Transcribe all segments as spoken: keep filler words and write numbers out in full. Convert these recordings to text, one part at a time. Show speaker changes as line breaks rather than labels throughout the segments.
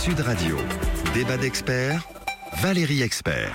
Sud Radio, débat d'experts, Valérie Expert.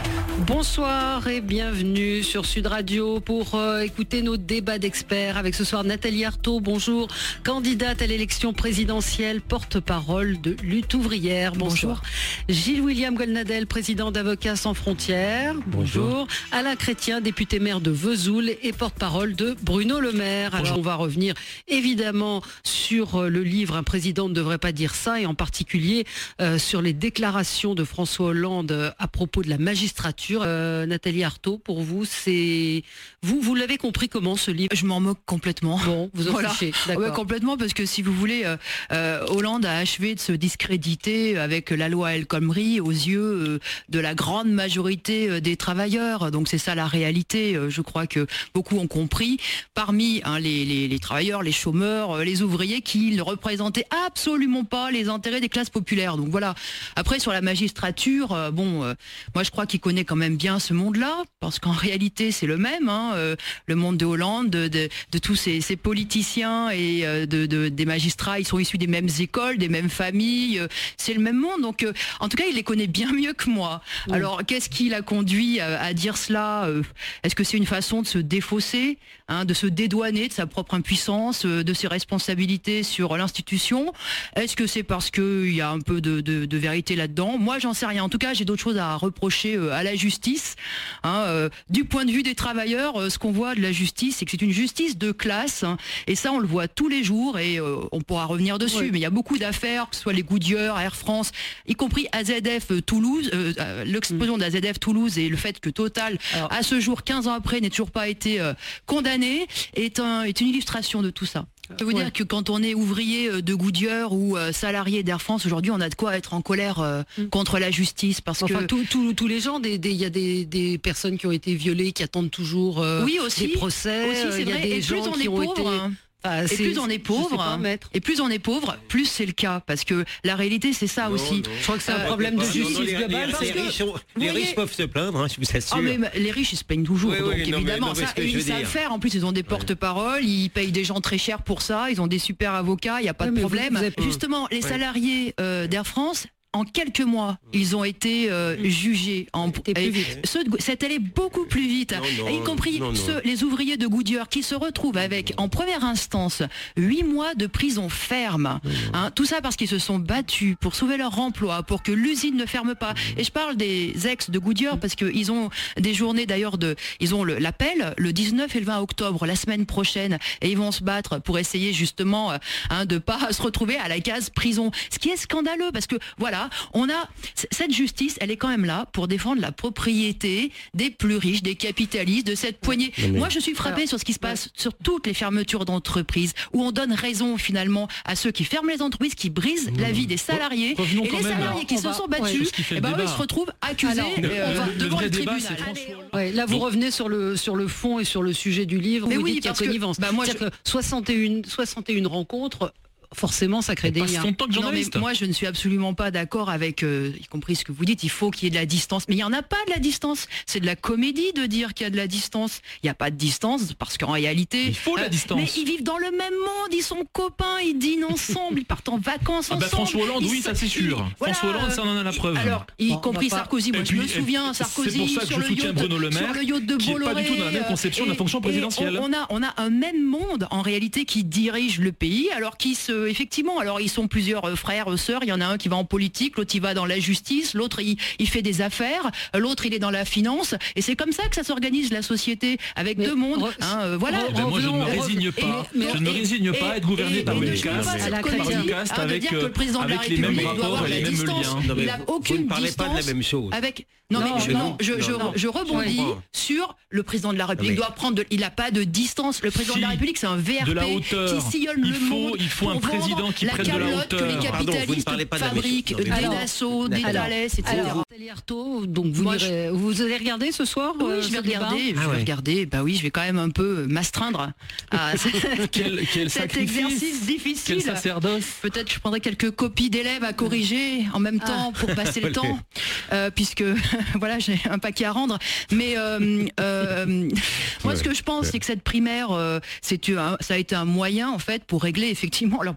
Bonsoir et bienvenue sur Sud Radio pour euh, écouter nos débats d'experts avec ce soir Nathalie Arthaud, bonjour, candidate à l'élection présidentielle, porte-parole de Lutte ouvrière, bonjour. bonjour. Gilles-William Golnadel, président d'Avocats sans frontières, bonjour. bonjour. Alain Chrétien, député maire de Vesoul et porte-parole de Bruno Le Maire. Alors on va revenir évidemment sur le livre Un président ne devrait pas dire ça et en particulier euh, sur les déclarations de François Hollande à propos de la magistrature. Euh, Nathalie Arthaud, pour vous, c'est vous, vous l'avez compris comment ce livre?
Je m'en moque complètement.
Bon, vous en
voilà.
fichez, d'accord.
Ouais, complètement, parce que si vous voulez, euh, euh, Hollande a achevé de se discréditer avec la loi El Khomri aux yeux euh, de la grande majorité euh, des travailleurs. Donc c'est ça la réalité. Euh, je crois que beaucoup ont compris. Parmi hein, les, les, les travailleurs, les chômeurs, euh, les ouvriers, qui ne représentaient absolument pas les intérêts des classes populaires. Donc voilà. Après sur la magistrature, euh, bon, euh, moi je crois qu'il connaît quand même bien ce monde-là, parce qu'en réalité c'est le même, hein, euh, le monde de Hollande, de, de, de tous ces, ces politiciens et euh, de, de, des magistrats, ils sont issus des mêmes écoles, des mêmes familles, euh, c'est le même monde, donc euh, en tout cas il les connaît bien mieux que moi. Mmh. Alors qu'est-ce qui l'a conduit à, à dire cela? euh, Est-ce que c'est une façon de se défausser, hein, de se dédouaner de sa propre impuissance, euh, de ses responsabilités sur l'institution? Est-ce que c'est parce qu'il y a un peu de, de, de vérité là-dedans? Moi j'en sais rien, en tout cas j'ai d'autres choses à reprocher euh, à la justice, hein, euh, du point de vue des travailleurs, euh, ce qu'on voit de la justice, c'est que c'est une justice de classe, hein, et ça on le voit tous les jours, et euh, on pourra revenir dessus, oui. Mais il y a beaucoup d'affaires, que ce soit les Goodyear, Air France, y compris A Z F Toulouse, euh, l'explosion mmh. d'A Z F Toulouse et le fait que Total, alors, à ce jour, quinze ans après, n'ait toujours pas été euh, condamné, est, un, est une illustration de tout ça. Je peux vous ouais. dire que quand on est ouvrier de Goodyear ou euh, salarié d'Air France, aujourd'hui, on a de quoi être en colère euh, mmh. contre la justice, parce
enfin,
que
tous les gens, il y a des, des personnes qui ont été violées, qui attendent toujours euh,
oui, aussi,
des procès.
Aussi, c'est
vrai.
Y a des
et
gens
plus on
qui
est
ont
pauvre,
été...
hein. Enfin,
et plus on est pauvre,
pas,
et plus on est pauvre, plus c'est le cas, parce que la réalité c'est ça non, aussi.
Non. Je crois que c'est un euh, problème de justice
non, non,
globale.
Les, les, les, riches, les voyez... riches peuvent se plaindre, hein, je vous assure.
Ah, mais les riches ils se plaignent toujours, oui, donc oui, évidemment, non, mais, non, ça, et ils savent faire. En plus ils ont des porte-paroles, ils payent des gens très chers pour ça, ils ont des super avocats, il n'y a pas oui, de problème. Vous, vous avez... Justement, les salariés euh, d'Air France, en quelques mois, ils ont été euh, jugés. En,
plus vite.
Ceux de, c'est allé beaucoup plus vite, non, non, et y compris non, ceux, non. les ouvriers de Goodyear qui se retrouvent avec, en première instance, huit mois de prison ferme. Hein, tout ça parce qu'ils se sont battus pour sauver leur emploi, pour que l'usine ne ferme pas. Et je parle des ex de Goodyear parce qu'ils ont des journées d'ailleurs de, ils ont le, l'appel le dix-neuf et le vingt octobre, la semaine prochaine, et ils vont se battre pour essayer justement hein, de pas se retrouver à la case prison. Ce qui est scandaleux parce que voilà. On a cette justice, elle est quand même là pour défendre la propriété des plus riches, des capitalistes, de cette poignée. Mais Moi, je suis frappée alors, sur ce qui se passe ouais. sur toutes les fermetures d'entreprises, où on donne raison finalement à ceux qui ferment les entreprises, qui brisent mmh. la vie des salariés,
Revenons
et les salariés
alors,
qui se
va,
sont battus,
ouais,
et ben eux, ils se retrouvent accusés alors, euh,
le,
devant
le,
le
débat,
tribunal.
Ouais, là, vous Donc, revenez sur le sur le fond et sur le sujet du livre.
Mais
vous
oui,
dites qu'il y a connivence.
Bah moi, je...
que soixante et une, soixante et une rencontres. Forcément, ça crée des liens.
Non, mais moi, je ne suis absolument pas d'accord avec, euh, y compris ce que vous dites, il faut qu'il y ait de la distance. Mais il n'y en a pas de la distance. C'est de la comédie de dire qu'il y a de la distance. Il n'y a pas de distance parce qu'en réalité...
Il faut euh, la distance.
Mais ils vivent dans le même monde, ils sont copains, ils dînent ensemble, ils partent en vacances
ah
ensemble.
Bah François Hollande, oui, ça c'est sûr.
Il, voilà,
François Hollande, ça en a la preuve.
Alors, y
bon,
compris
pas...
Sarkozy, moi
puis,
je me souviens, Sarkozy,
c'est pour ça que
sur,
je
le
soutiens
yacht,
Bruno Le Maire,
sur le yacht de
qui
Bolloré.
Qui n'est pas du tout dans la même conception et, de la fonction présidentielle.
On, on, a, on a un même monde, en réalité, qui dirige le pays, alors qu'ils se... Effectivement, alors ils sont plusieurs frères, sœurs, il y en a un qui va en politique, l'autre il va dans la justice, l'autre il, il fait des affaires, l'autre il est dans la finance, et c'est comme ça que ça s'organise la société, avec mais deux mondes. Re... Hein, euh, voilà.
Ben moi je ne me résigne pas, et, mais, je ne me résigne pas à être gouverné par une caste, par une caste avec, euh, avec les mêmes rapports et les mêmes liens.
Il n'a aucune
vous ne parlez pas de la même chose.
Avec... Non, non, mais je, non, je, je, non. je rebondis oui. sur le président de la République. Il doit prendre de, il n'a pas de distance. Le président si, de la République, c'est un V R P
de la hauteur.
qui sillonne
il
le
faut,
monde.
Il faut un président qui prenne de la hauteur.
Que les capitalistes Pardon, fabriquent, des Dassault, des Thales, et cetera.
Nathalie Arthaud, donc vous, Moi, irez, je... vous allez regarder ce soir?
Oui, euh, je vais regarder. Je vais regarder. Bah oui, je vais quand même un peu m'astreindre à
quel, quel
cet exercice difficile.
Quel sacerdoce.
Peut-être je prendrai quelques copies d'élèves à corriger en même temps pour passer le temps, puisque voilà, j'ai un paquet à rendre, mais euh, euh, moi ce que je pense c'est que cette primaire euh, c'est un, ça a été un moyen en fait pour régler effectivement leurs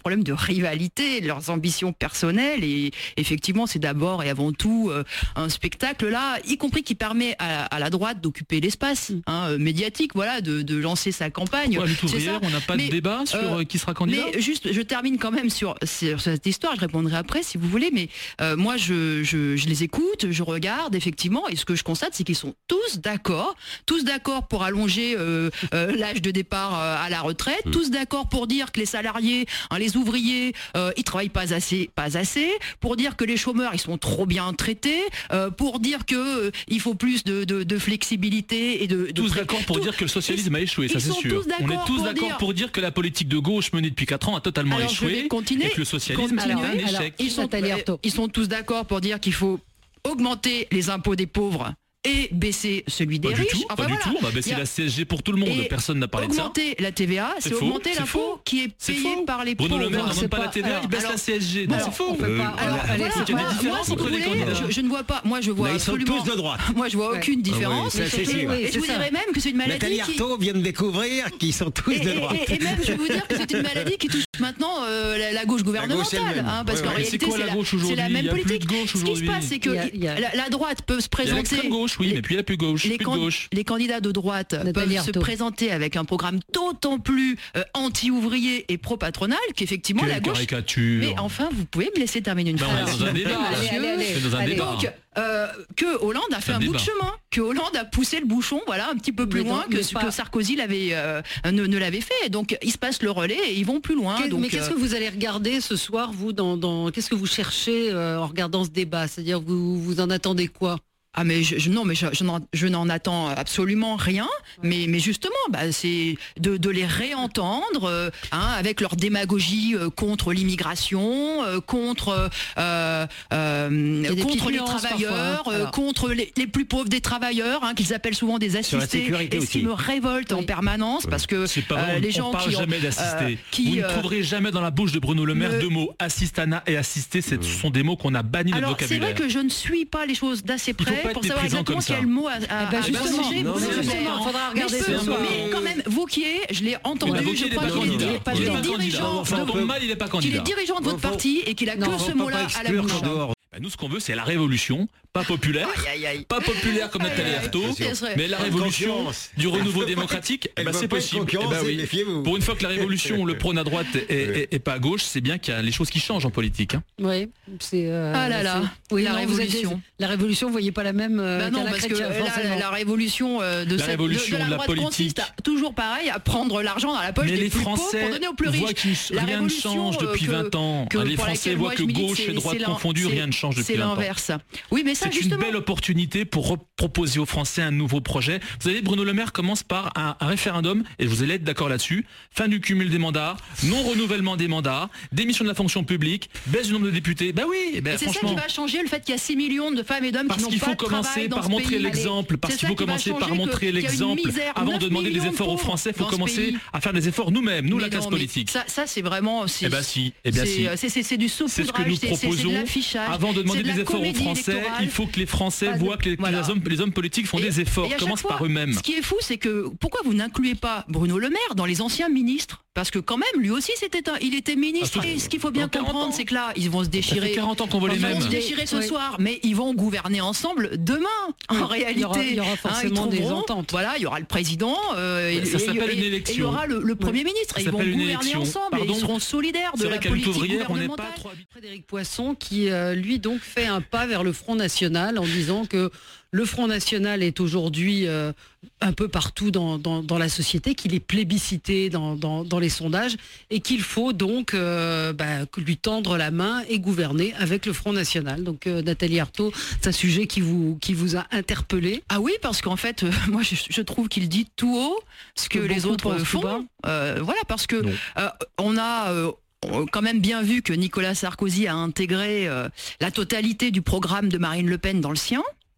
problème de rivalité, de leurs ambitions personnelles. Et effectivement, c'est d'abord et avant tout euh, un spectacle là, y compris qui permet à, à la droite d'occuper l'espace hein, médiatique, voilà, de, de lancer sa campagne.
Ouais, c'est ça. On n'a pas mais, de débat sur euh, qui sera candidat.
Mais juste, je termine quand même sur, sur cette histoire. Je répondrai après si vous voulez. Mais euh, moi, je, je, je les écoute, je regarde effectivement, et ce que je constate, c'est qu'ils sont tous d'accord, tous d'accord pour allonger euh, euh, l'âge de départ euh, à la retraite, mmh. tous d'accord pour dire que les salariés, hein, les ouvriers, euh, ils travaillent pas assez, pas assez, pour dire que les chômeurs, ils sont trop bien traités, euh, pour dire que euh, il faut plus de, de, de flexibilité et de. de
tous pré- d'accord pour tout, dire que le socialisme a échoué, ça c'est sûr. On est tous d'accord dire... pour dire que la politique de gauche menée depuis quatre ans a totalement
alors,
échoué
et
que le socialisme est un échec.
Alors, ils, sont, ils sont tous d'accord pour dire qu'il faut augmenter les impôts des pauvres et baisser celui des
pas
riches.
Du tout,
enfin,
pas
voilà.
du tout, on va baisser a... la C S G pour tout le monde, et personne n'a parlé de ça.
Augmenter la T V A, c'est, c'est augmenter c'est l'impôt faux. Qui est payé est par les pauvres.
Bruno Le Maire n'augmente pas la T V A, il baisse la C S G. Non, c'est faux.
Euh, alors, allez, il y a des différences entre les candidats. Je ne vois pas, moi je vois absolument.
Ils sont tous de droite.
Moi je vois aucune différence. Et je vous dirais même que c'est une maladie.
Nathalie Arthaud vient de découvrir qu'ils sont tous de droite.
Et même je vais vous dire que c'est une maladie qui touche maintenant la gauche gouvernementale. Parce qu'en réalité, c'est la même politique. Ce qui se passe, c'est que la droite peut se présenter.
Il y a gauche, oui, mais puis il n'y a plus gauche.
Les, can- les candidats de droite Nathalie peuvent Arthaud. Se présenter avec un programme d'autant plus euh, anti-ouvrier et pro-patronal qu'effectivement
quelle
la gauche.
Caricature.
Mais enfin, vous pouvez me laisser terminer une
ben
phrase.
On est dans un débat.
Allez, allez, allez,
c'est dans un
allez.
débat.
Donc, euh, que Hollande a fait un, un bout de chemin, que Hollande a poussé le bouchon, voilà, un petit peu plus mais loin donc, que ce que Sarkozy l'avait euh, ne, ne l'avait fait. Donc, ils se passent le relais et ils vont plus loin.
Qu'est,
donc,
mais qu'est-ce que vous allez regarder ce soir, vous, dans, dans qu'est-ce que vous cherchez euh, en regardant ce débat ? C'est-à-dire, vous, vous en attendez quoi ?
Ah mais je, je, non mais je, je, n'en, je n'en attends absolument rien, mais, mais justement bah, c'est de, de les réentendre euh, hein, avec leur démagogie euh, contre l'immigration, euh, contre euh, euh, contre les travailleurs, parfois, hein. euh, contre les, les plus pauvres des travailleurs, hein, qu'ils appellent souvent des assistés, et ce qui me révolte oui. en permanence parce que
c'est pas vrai, euh,
les
on
gens
parle
qui
jamais
ont,
d'assistés.
Euh, qui,
vous ne trouverez jamais dans la bouche de Bruno Le Maire
me...
deux mots assistana et assisté. Ce sont des mots qu'on a bannis de notre vocabulaire.
Alors c'est vrai que je ne suis pas les choses d'assez près pour savoir exactement quel mot à, à,
bah justement,
changer.
Non, justement, il faudra regarder
mais,
ce soir.
Mais quand même, Wauquiez, je l'ai entendu, je crois qu'il est,
pas
qu'il est dirigeant de, qu'il est dirigeant de votre parti et qu'il a que ce mot-là à la bouche.
Bah nous, ce qu'on veut, c'est la révolution, pas populaire,
aïe, aïe, aïe.
pas populaire comme Nathalie Arthaud, mais la révolution du renouveau démocratique. Bah, c'est possible. Eh bah, oui. Pour une fois que la révolution, le prône à droite et, et, et pas à gauche, c'est bien qu'il y a les choses qui changent en politique. Hein.
Oui, c'est. Euh,
ah là là, oui, la non, révolution.
Des, la révolution, vous voyez pas la même. Euh,
bah non, parce que la, la révolution de
la
cette
révolution
de, de la,
de la
droite
politique
consiste à, toujours pareil à prendre l'argent dans la poche
mais
des
les
plus
Français
pauvres pour donner aux plus riches.
Voient que rien ne change depuis vingt ans. Les Français voient que gauche et droite confondues, rien ne change depuis vingt ans.
Oui, mais ça,
c'est
justement...
une belle opportunité pour proposer aux Français un nouveau projet. Vous savez, Bruno Le Maire commence par un, un référendum, et vous allez être d'accord là-dessus. Fin du cumul des mandats, non-renouvellement des mandats, démission de la fonction publique, baisse du nombre de députés. Bah oui, bah,
c'est ça qui va changer le fait qu'il y a six millions de femmes et d'hommes
parce
qui n'ont pas de travail dans ce pays.
Parce qu'il faut commencer par montrer l'exemple. Parce qu'il faut commencer par montrer l'exemple. Avant de demander des efforts aux Français, il faut commencer à faire des efforts nous-mêmes, nous, la classe politique.
Ça, ça c'est vraiment...
Eh bien si, eh bien si.
C'est du saupoudrage,
c'est ce que nous proposons. Avant de demander des efforts aux Français, il faut que les Français
Pas
voient que les,
voilà.
les, hommes, les hommes politiques font
et,
des efforts, commencent
fois,
par eux-mêmes.
Ce qui est fou, c'est que pourquoi vous n'incluez pas Bruno Le Maire dans les anciens ministres ? Parce que quand même, lui aussi, c'était un, il était ministre. Ah, et ce qu'il faut bien comprendre, c'est que là, ils vont se déchirer. Ça
fait quarante ans qu'on voit les mêmes.
Ils vont se déchirer ce oui. soir, mais ils vont gouverner ensemble demain. En oui. réalité,
il y aura, il y aura forcément hein, des ententes.
Voilà, il y aura le président. Euh,
ça
et,
s'appelle
et,
une élection.
Et il y aura le, le premier oui. ministre. Et ils vont gouverner élection. ensemble.
Pardon.
Et ils seront solidaires de la politique gouvernementale.
Frédéric Poisson, qui euh, lui donc fait un pas vers le Front National en disant que le Front National est aujourd'hui euh, un peu partout dans, dans, dans la société, qu'il est plébiscité dans, dans, dans les sondages et qu'il faut donc euh, bah, lui tendre la main et gouverner avec le Front National. Donc euh, Nathalie Arthaud, c'est un sujet qui vous, qui vous a interpellé.
Ah oui, parce qu'en fait, euh, moi je, je trouve qu'il dit tout haut ce que, que les autres font. Euh, voilà, parce que euh, on a... Euh, quand même bien vu que Nicolas Sarkozy a intégré euh, la totalité du programme de Marine Le Pen dans le sien.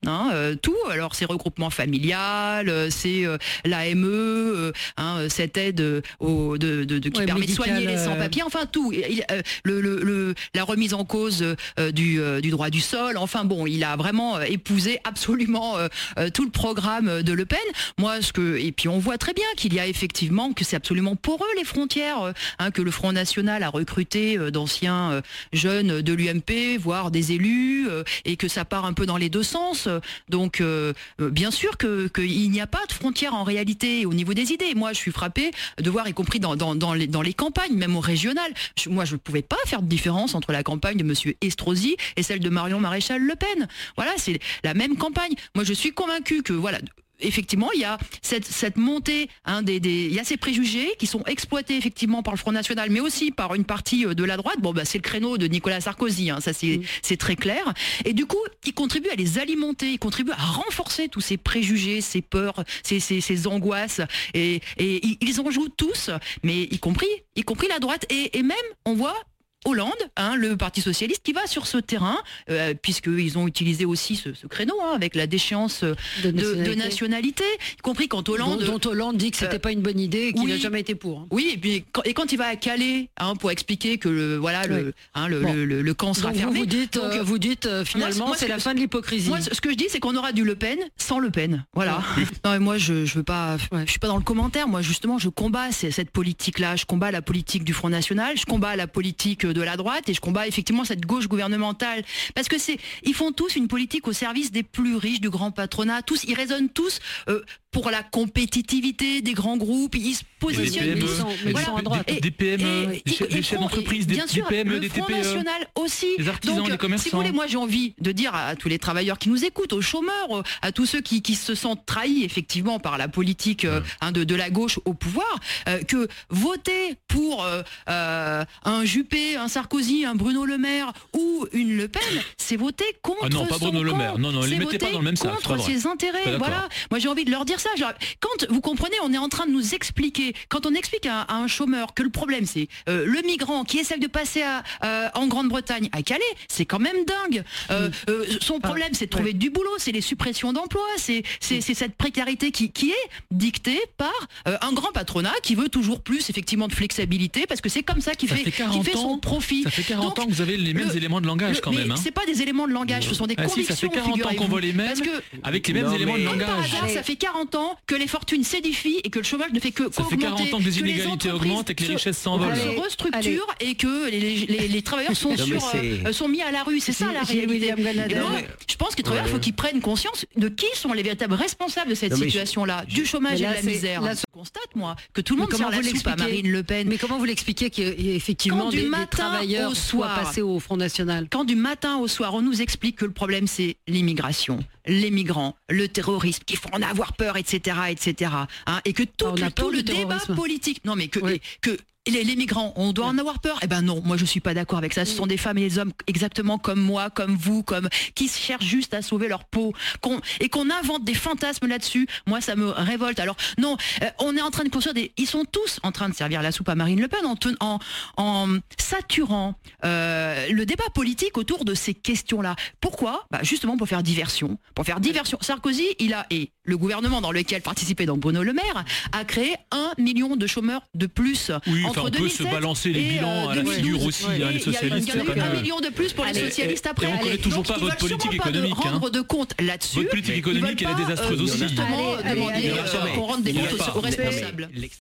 hein, euh, tout. Alors c'est regroupement familial, euh, c'est euh, l'A M E, euh, hein, cette aide euh, au, de, de, de, qui
Ouais,
permet
médical,
de soigner les
euh,
sans-papiers, enfin tout. Il, euh, le, le, le, la remise en cause euh, du, euh, du droit du sol, enfin bon, il a vraiment euh, épousé absolument euh, euh, tout le programme de Le Pen. Moi, ce que et puis on voit très bien qu'il y a effectivement que c'est absolument poreux les frontières, euh, hein, que le Front National a recruté euh, d'anciens euh, jeunes de l'U M P, voire des élus, euh, et que ça part un peu dans les deux sens. Donc, euh, euh, bien sûr que qu'il n'y a pas de frontière en réalité au niveau des idées. Moi, je suis frappée de voir, y compris dans, dans, dans, les, dans les campagnes, même au régional. Je, moi, je ne pouvais pas faire de différence entre la campagne de Monsieur Estrosi et celle de Marion Maréchal Le Pen. Voilà, c'est la même campagne. Moi, je suis convaincue que voilà. Effectivement, il y a cette, cette montée, hein, des, des, il y a ces préjugés qui sont exploités effectivement par le Front National, mais aussi par une partie de la droite. Bon, bah, c'est le créneau de Nicolas Sarkozy, hein, ça c'est, mmh. c'est très clair. Et du coup, il contribue à les alimenter, il contribue à renforcer tous ces préjugés, ces peurs, ces, ces, ces angoisses. Et, et ils en jouent tous, mais y compris, y compris la droite. Et, et même, on voit Hollande, hein, le Parti Socialiste, qui va sur ce terrain, euh, puisqu'ils ont utilisé aussi ce, ce créneau, hein, avec la déchéance de, de, nationalité. de nationalité, y compris quand Hollande...
Dont, dont Hollande dit que c'était euh, pas une bonne idée et qu'il n'a oui, jamais été pour. Hein.
Oui, et, puis, quand, et quand il va à Calais, hein, pour expliquer que le, voilà, le, oui. hein, le, bon. le, le, le camp sera
Donc
fermé...
Vous dites, Donc, euh, vous dites euh, finalement, moi, c'est la fin de l'hypocrisie.
Moi, ce que je dis, c'est qu'on aura du Le Pen sans Le Pen. Voilà. Non, mais moi, je, je veux pas... Ouais. Je suis pas dans le commentaire. Moi, justement, je combats cette politique-là. Je combats la politique du Front National. Je combats la politique de la droite. Et je combats effectivement cette gauche gouvernementale, parce que c'est, ils font tous une politique au service des plus riches, du grand patronat, tous, ils raisonnent tous euh, pour la compétitivité des grands groupes, ils se positionnent,
des
ils sont,
des,
voilà,
à droite. Des, des P M E, et, des, et, des chefs d'entreprise, des,
bien sûr,
des P M E,
le
des T P E,
Front National aussi.
Les artisans,
donc,
les commerçants.
Si vous voulez, moi j'ai envie de dire à tous les travailleurs qui nous écoutent, aux chômeurs, à tous ceux qui, qui se sentent trahis effectivement par la politique euh, hein, de, de la gauche au pouvoir, euh, que voter pour euh, euh, un Juppé, un Sarkozy, un Bruno Le Maire ou une Le Pen, c'est voter contre
ah non, pas
son
Bruno Le
camp.
Maire. Non, non, les mettez pas dans le même sac.
Contre ses intérêts. Voilà. Moi, j'ai envie de leur dire ça. Genre, quand vous comprenez, on est en train de nous expliquer. Quand on explique à, à un chômeur que le problème, c'est euh, le migrant qui essaie de passer à, euh, en Grande-Bretagne, à Calais, c'est quand même dingue. Euh, euh, son problème, c'est de trouver ouais. du boulot, c'est les suppressions d'emplois, c'est c'est c'est cette précarité qui qui est dictée par euh, un grand patronat qui veut toujours plus effectivement de flexibilité parce que c'est comme ça qu'il fait,
fait
qu'il fait son profit.
Ça fait quarante
Donc,
ans que vous avez les mêmes
le,
éléments de langage
le,
quand
mais
même. Hein.
C'est pas des éléments de langage, ce sont des
ah
convictions.
Si, ça fait quarante ans qu'on voit les mêmes, que, avec les mêmes non, éléments de langage.
Par hasard, ça fait quarante ans que les fortunes s'édifient et que le chômage ne fait que
ça fait quarante ans que les inégalités augmentent et que les richesses s'envolent.
Se restructurent et que les, les, les travailleurs sont, sur, euh, sont mis à la rue. C'est ça la réalité. Moi, je pense que les travailleurs, il faut qu'ils prennent conscience de qui sont les véritables responsables de cette non, situation-là, du chômage et de la misère. Là, je constate, moi, que tout le monde tire la soupe à Marine Le Pen.
Mais comment vous l'expliquez qu'effectivement des, des travailleurs au soir, soient passés au Front National?
Quand du matin au soir, on nous explique que le problème, c'est l'immigration, les migrants, le terrorisme, qu'il faut en avoir peur, et cetera, et cetera. Hein, et que tout, ah, le, tout le débat politique, non mais que, oui. que Les, les migrants, on doit en avoir peur? Eh ben non, moi je suis pas d'accord avec ça. Ce sont des femmes et des hommes exactement comme moi, comme vous, comme qui cherchent juste à sauver leur peau, qu'on, et qu'on invente des fantasmes là-dessus. Moi, ça me révolte. Alors non, euh, on est en train de construire des. Ils sont tous en train de servir la soupe à Marine Le Pen en, ten... en, en saturant euh, le débat politique autour de ces questions-là. Pourquoi? Bah justement pour faire diversion, pour faire diversion. Sarkozy, il a et le gouvernement dans lequel participait donc Bruno Le Maire a créé un million de chômeurs de plus.
Oui. Enfin, on peut se balancer les bilans à la figure aussi, hein, les socialistes.
Il y en a eu un million de plus pour les socialistes après.
Et on ne connaît toujours pas votre politique économique.
Rendre de compte là-dessus.
Votre politique économique, elle est désastreuse aussi.
Justement, demander qu'on rende des comptes aux responsables.